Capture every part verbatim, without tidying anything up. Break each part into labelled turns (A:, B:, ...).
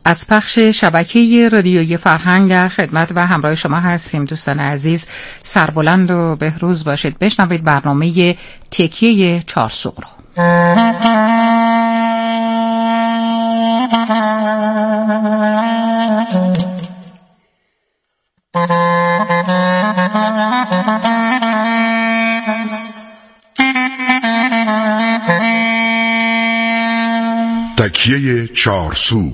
A: از پخش شبکه رادیویی فرهنگ در خدمت و همراه شما هستیم. دوستان عزیز، سربلند و بهروز باشید. بشنوید برنامه تکیه چارسوق رو.
B: تکیه چارسوق.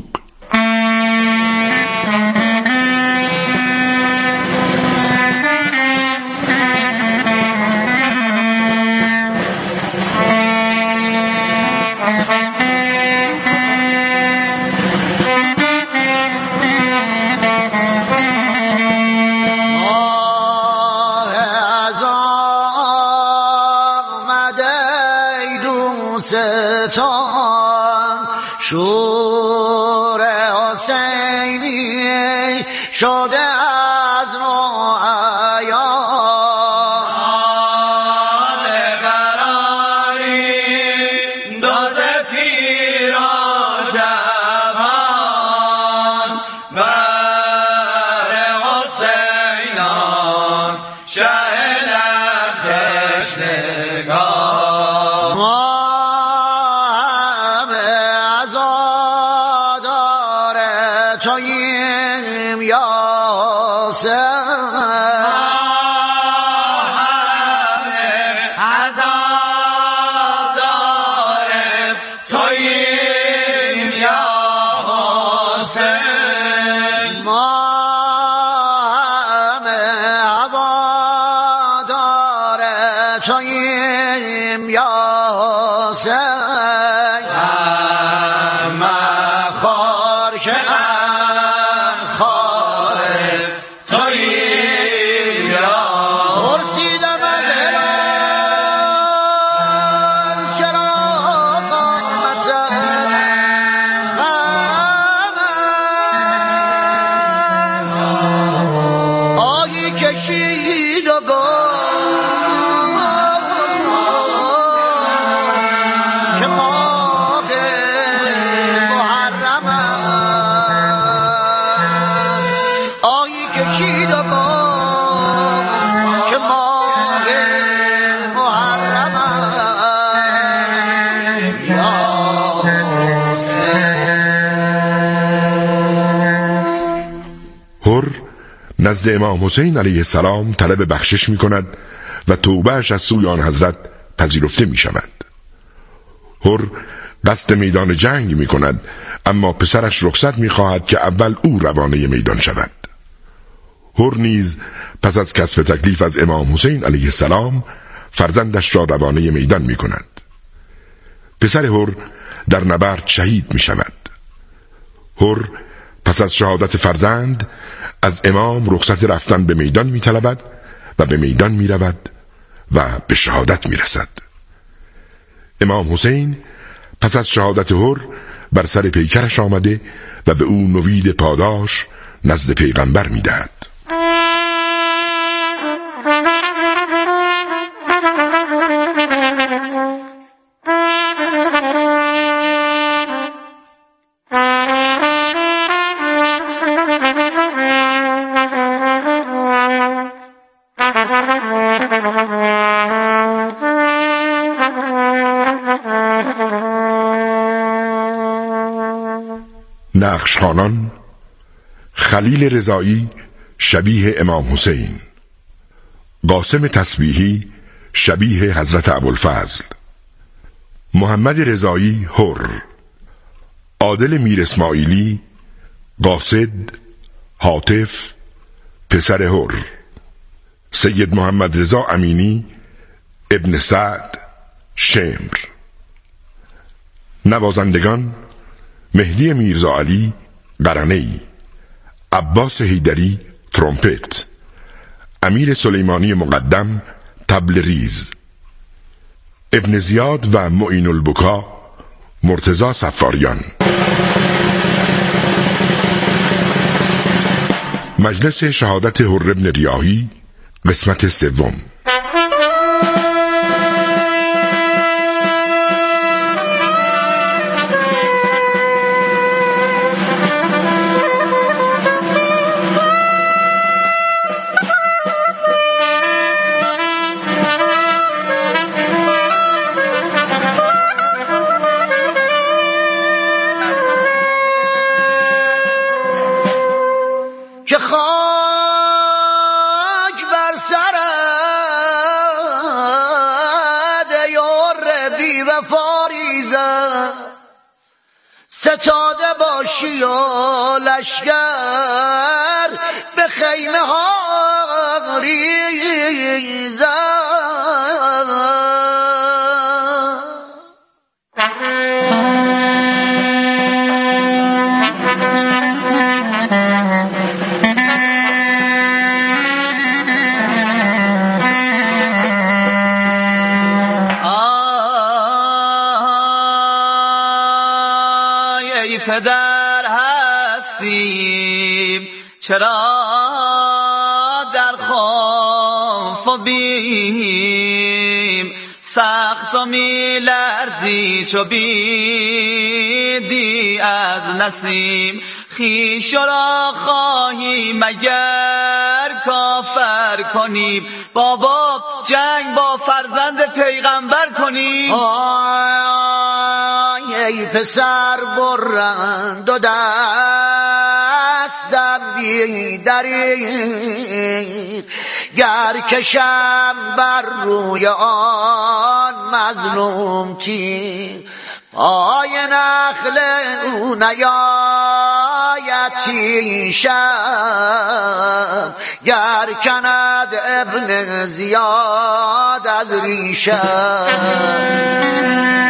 C: شور حسینی شده از ما عیان، آل براری داز پیران جوان، بر حسینان شهدم تشنگان. توییم یا حسین، عذاب داریم توییم یا حسین، ما همه هوا داره توییم یا حسین، همه خار که کشید و گفت که ماه محرم است، آیی کشید و گفت که ماه محرم است یا
B: حسین. نزد امام حسین علیه السلام طلب بخشش می کند و توبهش از سوی آن حضرت پذیرفته می شود. حر قصد میدان جنگ می کند، اما پسرش رخصت می خواهد که اول او روانه میدان شود. حر نیز پس از کسب تکلیف از امام حسین علیه السلام فرزندش را روانه میدان می کند. پسر حر در نبرد شهید می شود. حر پس از شهادت فرزند از امام رخصت رفتن به میدان می طلبد و به میدان می رود و به شهادت می رسد. امام حسین پس از شهادت حر بر سر پیکرش آمده و به او نوید پاداش نزد پیغمبر می دهد. نقشخوانان: خلیل رضایی شبیه امام حسین، قاسم تسبیحی شبیه حضرت ابوالفضل، محمد رضایی حر، عادل میر اسماعیلی قاصد هاتف پسر حر، سید محمد رضا امینی ابن سعد شمر. نوازندگان: مهدی میرزا علی قرنه‌ای، عباس حیدری ترومپت، امیر سلیمانی مقدم طبل ریز، ابن زیاد و معین البکا مرتضی صفاریان. مجلس شهادت حر بن ریاحی قسمت سوم.
C: خاک بر سرت یار بی وفا ریزد ستاده باشی و لشگر به خیمه ها ریزد. پدر هستیم چرا در خوف و بیم سخت و می لرزی چو بیدی از نسیم خویش را خواهی مگر کافر کنیم بابا جنگ با فرزند پیغمبر کنیم. ای پسر برند و دستم بیدرید گر کشم بر روی آن مظلوم تیر پای نخل او نیاید تیشم گر کند ابن زیاد از ریشم.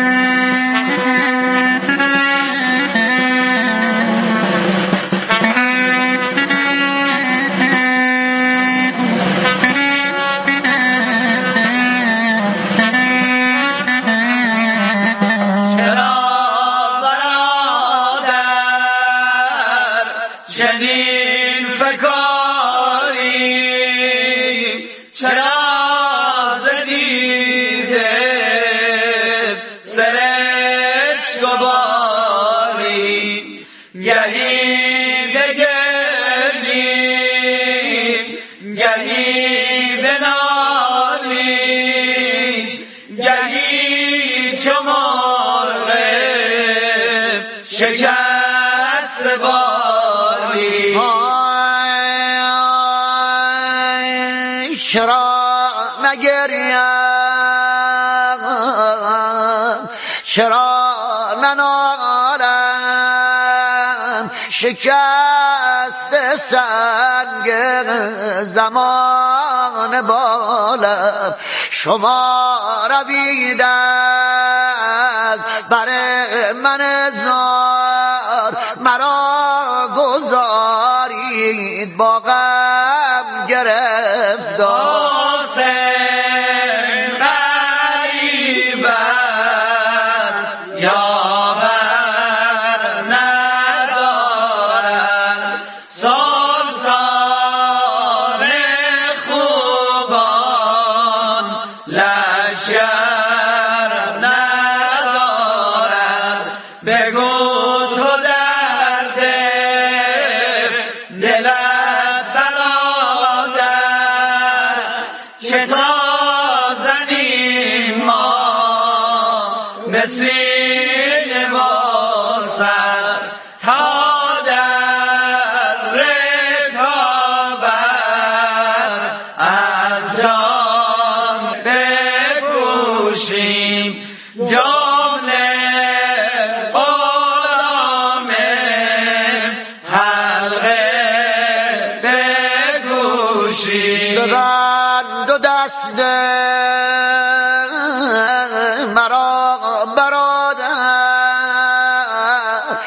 C: شکست باری چرا نگریم چرا ننالم شکست سنگ زمان بالم شما روید از بر من زار مرا گذارید با غم گرفتار غریب است یاور ندارد سلطان خوبان لشکر ندارد بگو تو درد دلت برادر که تا زنیم ما مسیل با سر تا در رکابر از جان بکوشیم جان قدام حلقه بگوشیم ببند و دست مرا برادر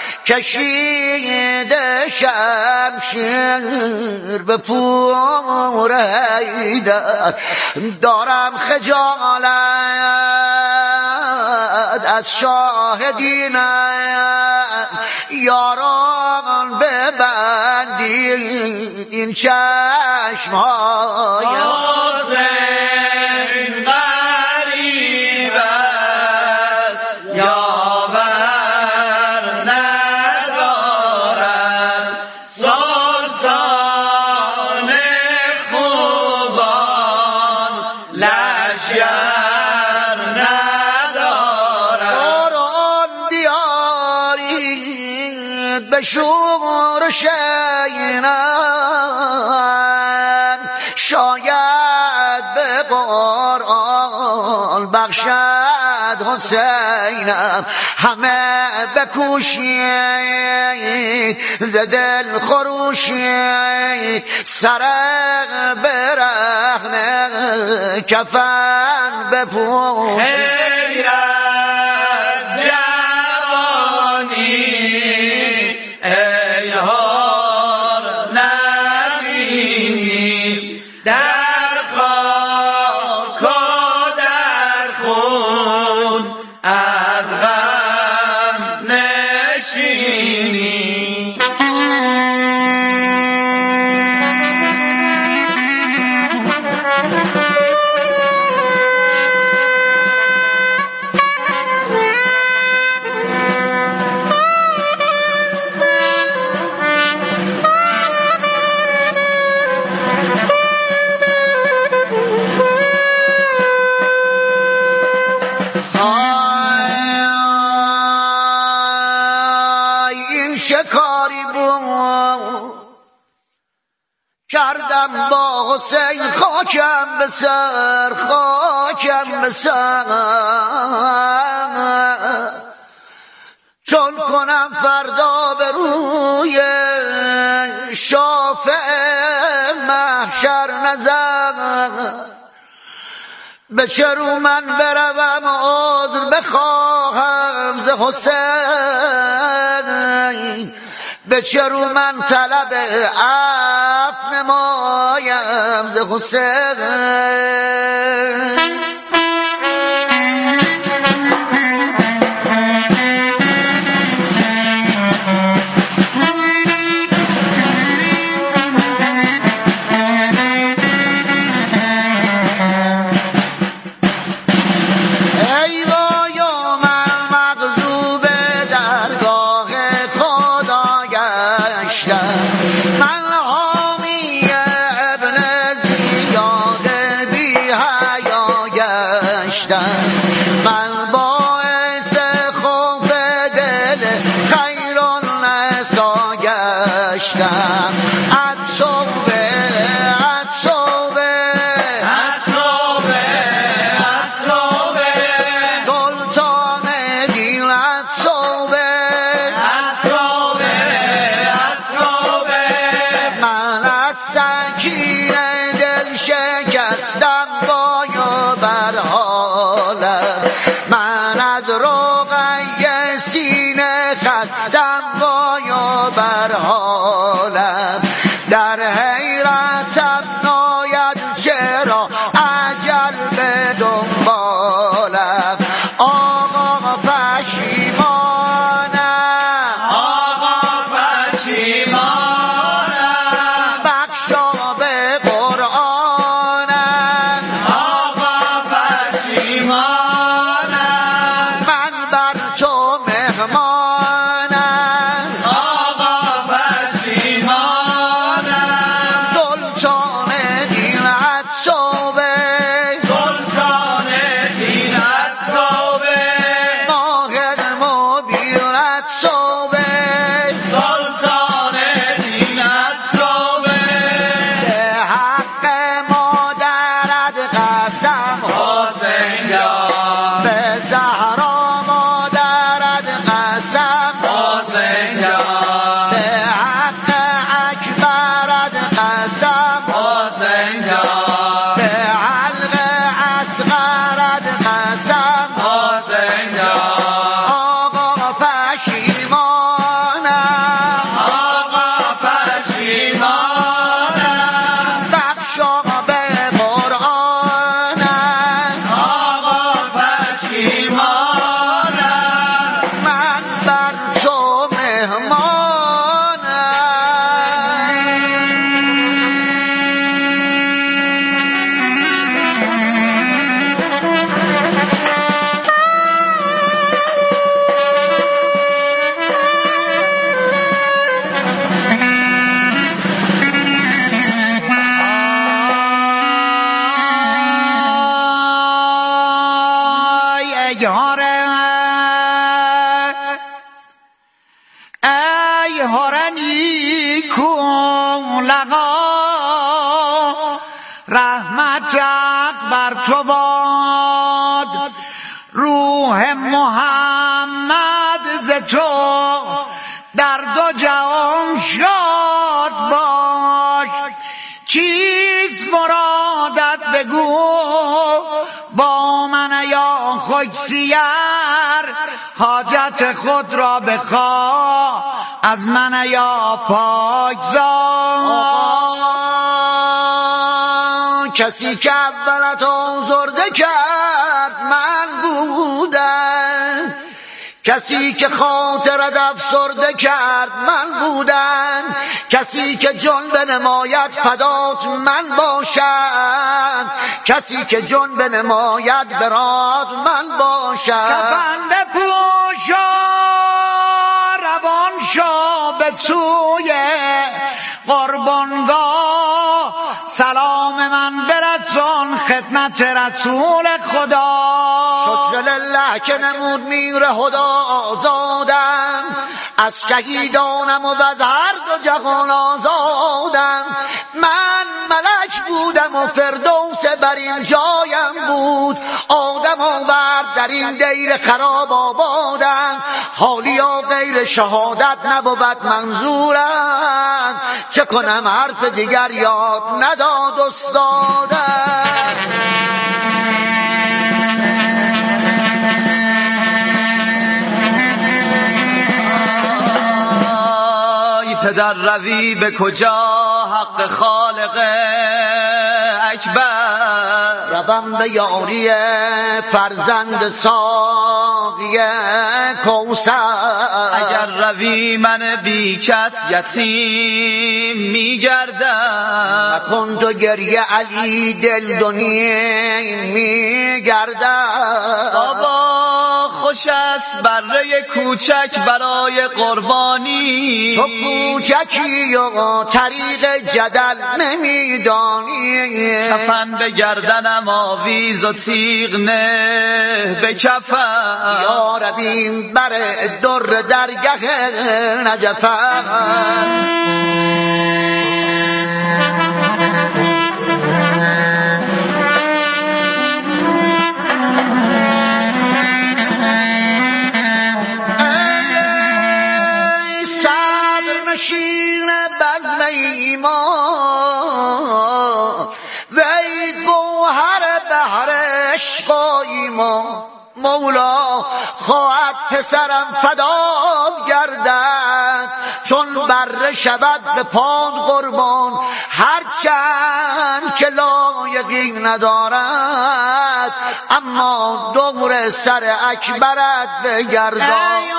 C: کشیده شمشیر به پور حیدر دارم خجالت از شاهدینم یاران ببندید این چشم‌های به شور شینم شاید به قرآن بخشد حسینم همه بکوشید ز دل خروشید سر برهنه کفن بپوشید
D: ای از جوانی ای هار نبینی در خاک و در خون از غم نشینی
C: شکاری بود کردم با حسین خاکم به سر خاکم به سر چون کنم فردا به روی شافع محشر نظر به چه رو من بروم عذر بخواهم ز حسین به چه رو من طلب عفو نمایم ز حسین من حامی ابن زیاد بی حیا گشتم من باعث خوف دل خیرالنسا گشتم التوبه التوبه
D: التوبه التوبه
C: سلطان دین التوبه سکین دل شکستم بایا بر حالم من از روغی سینه خستم بایا بر حالم در حیرتم ناید چرا عجل به دنبالم آقا پشیمانم
D: آقا پشیمانم
C: محمد ز تو در دو جهان شاد باش. چیست مرادت بگو با من یا خوش سیر، حاجت خود را بخواه از من یا پاکزاد. کسی که اولت آزرده کرد من بودم، کسی که خاطرت افسرده کرد من بودم، کسی که جان بنماید فدات من باشم، کسی که جان بنماید برات من باشم. کفن بپوشا روان شو به سوی قربانگاه، سلام من برسان خدمت رسول خدا. شکر لله که نمود میر هدا آزادم، از شهیدانم و از هر دو جهان آزادم. من ملک بودم و فردوس بر این جایم بود، آدم آورد در این دیر خراب آبادم. حالیا غیر شهادت نبود منظورم، چه کنم حرف دیگر یاد نداد استادم. پدر روی به کجا حق خالق اکبر، روم به یاری فرزند ساقی کوثر. اگر روی من بی کس یتیم میگردم، نکن تو گریه علی دل دنیا میگردم. بابا خوش است بره کوچک برای قربانی، تو کوچکی و طریق جدل نمیدانی. کفن به گردنم آویز و تیغ نه به کفن، یا ربی بر در درگه نجفن. شیر بزم ایمان وی گوهر بحر عشق ایمان، مولا خواهد پسرم فدا گردد، چون بره شود به پاد قربان، هرچند که لایقی ندارد، اما دور سر اکبرت بگردان. ای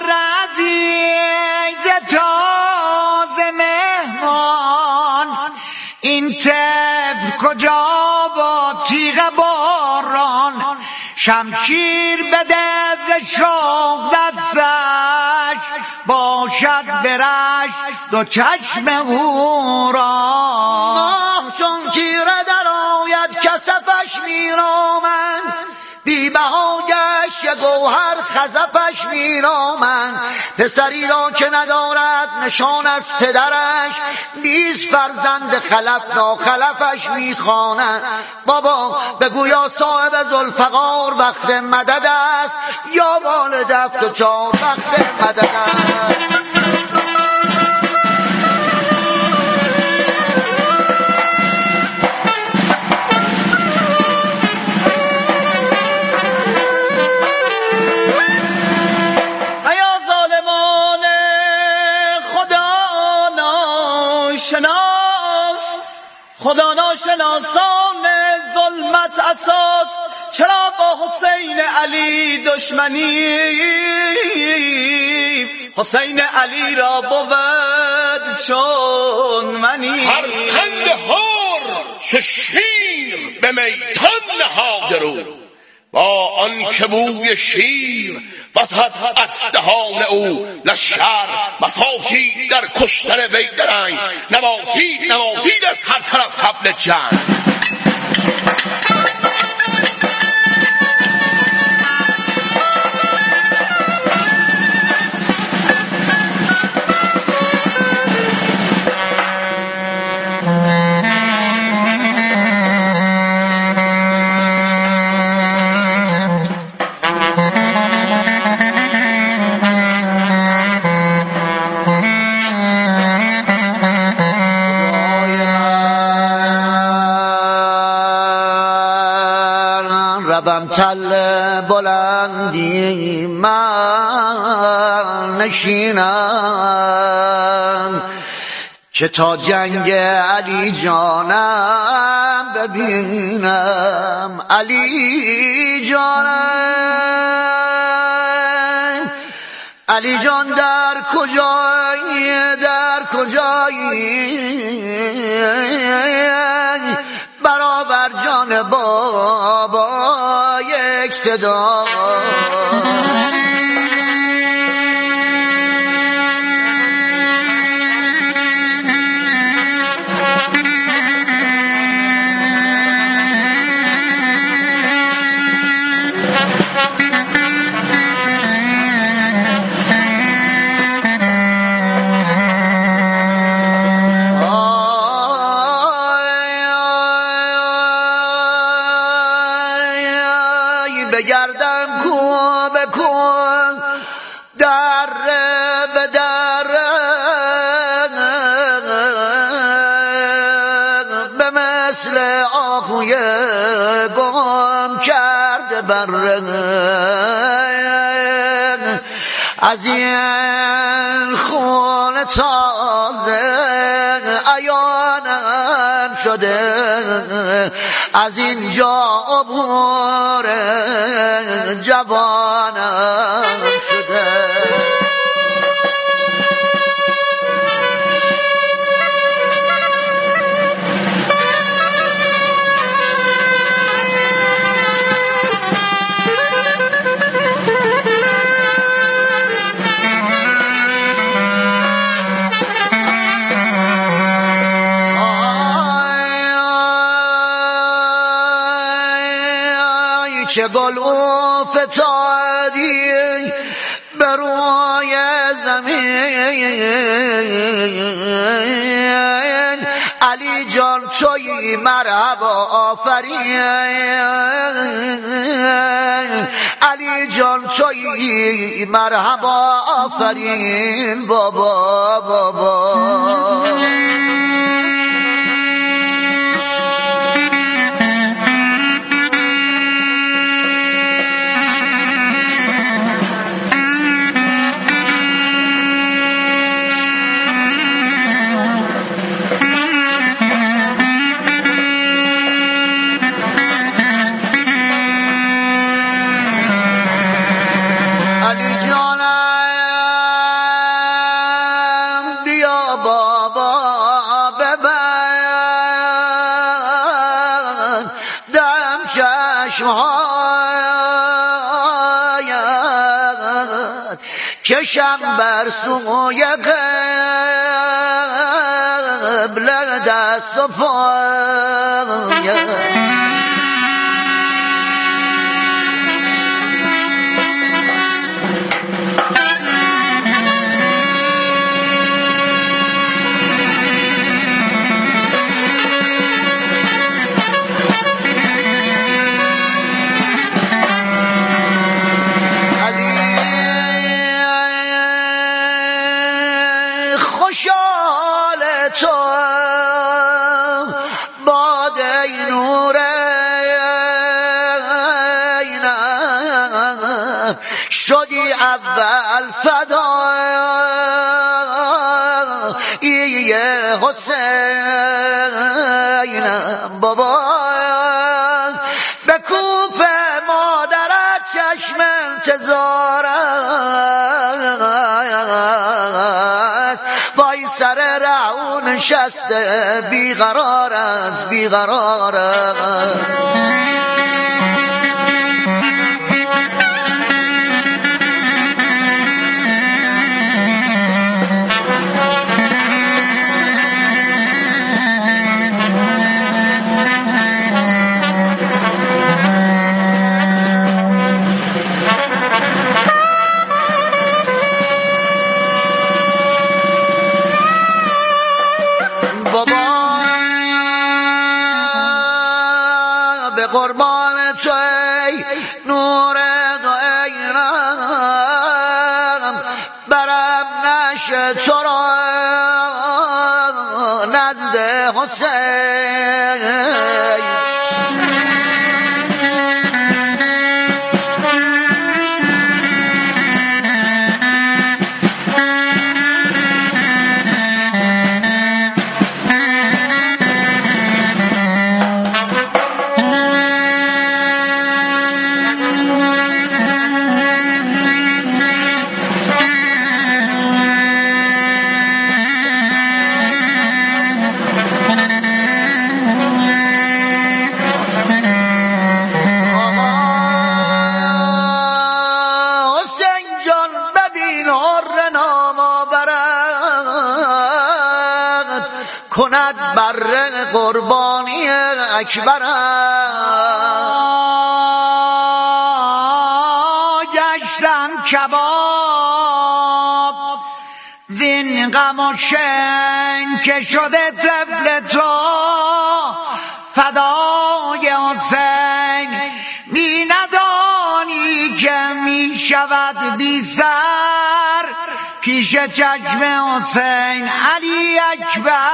C: عزیز تازه مهمان، این طفل کجا با تیغ باران، شمشیر بده ز شوق دستش، باشد برش دو چشم هوران. ماه چون تیره در آید کسفش میرامند، بی بها گشت یه گوهر خزفش میرامند. پسری را که ندارد نشان از پدرش، نیست فرزند خلف ناخلفش میخواند. بابا بگویا صاحب ذوالفقار وقت مدد است، یا والد هفت و چهار وقت مدد است.
E: خدا ناشناسان ظلمت اساس، چرا با حسین علی دشمنی؟ حسین علی را بود چون منی.
F: فرزند هر چه شیر به میدان نهاده رو، با آن که بوی شیر وزد از دهان او لشکر، مسافی در کشتن وی درنگ، نوافید نوافید از هر طرف طبل جنگ.
C: تل بلندی من نشینم که تا جنگ علی جانم ببینم. علی جانم، علی جان در کجایی، در کجایی برابر جان بابا یک صدا. بگردم کو به کن، در به در به مثل آهوی گم کرده بر از این خون تازه عیانم شده، از اینجا عبور جوانم شده. چه گل افتادی به روی زمین، علی جان توی مرحبا آفرین، علی جان توی مرحبا آفرین بابا بابا. چشم بر سوی قبله دست و پای، خوشحال تو باده نور عینم شدی اول فدای حسینم بابا. به کوف مادرت چشم انتظار است، وای سر رعون نشسته بیقرار است بیقرار است. به قربان تو ای نور دو عینم، برم نشه تو را نزد حسین. کند بر قربانی اکبرم.
E: گشتم کباب زین غم و شن که شده طفل تو فدای حسین. می ندانی که می شود بی سر پیش چشم حسین علی اکبر.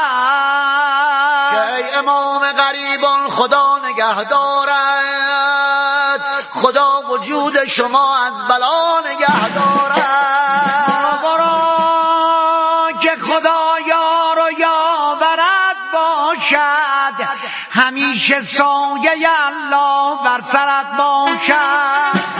C: ای امام غریبان خدا نگه دارد، خدا وجود شما از بلا نگه دارد.
E: برو که خدا یار و یاورت باشد، همیشه سایه الله بر سرت باشد.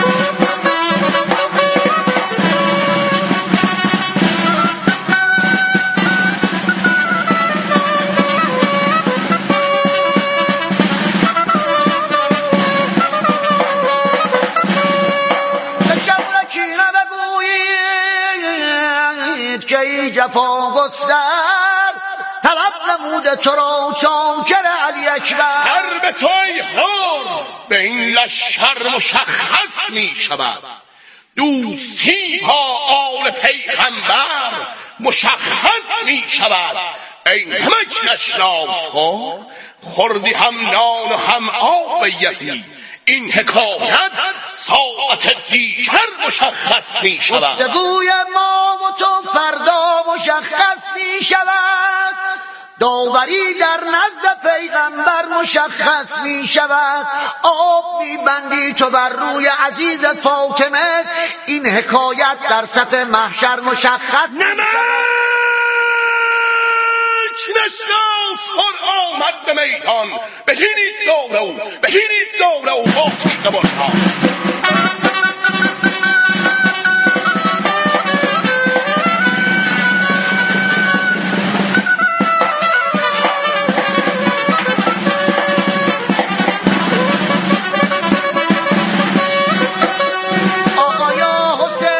C: که ای جفا گستر طلب نموده تو را چاکر علی اکبر.
F: هر به توی هر به این لشکر مشخص می شود، دوستی با آل پیغمبر مشخص می شود. ای نمک نشناس خور خوردی هم نان و هم آب یزید، این حکایت ساعت دیگر مشخص می شود.
C: گفتگوی ما و تو فردا مشخص می شود، داوری در نزد پیغمبر مشخص می شود. آب می بندی تو بر روی عزیز فاطمه، این حکایت در صف محشر مشخص می شود.
F: نشناس خور آمد به میدان، بشینید دور او، بشینید دور او با تیغ برهان.
C: آقایا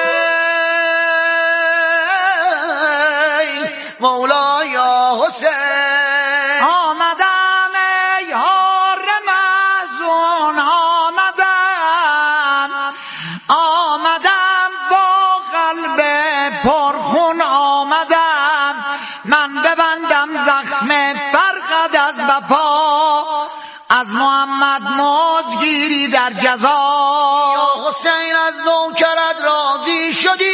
C: حسین، مولایا حسین،
E: آمدم ای حار مزون، آمدم آمدم با قلب پرخون، آمدم من ببندم زخم فرقد از وفا، از محمد مزگیری در جزا.
C: یا حسین از نوکرت راضی شدی،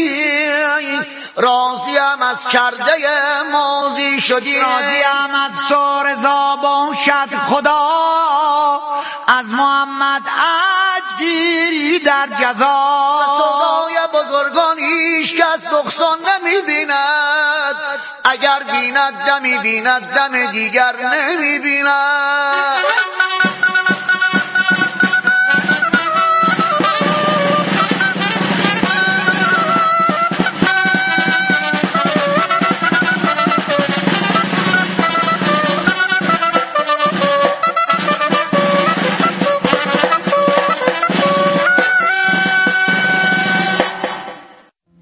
C: راضیم از کرده ماضی شدی.
E: راضیم از تو رضا باشد خدا، از محمد اجگیری در جزا.
C: صدای بزرگان هیچ کس نقصان نمی بیند، اگر بیند دمی بیند دم دیگر نمی بیند.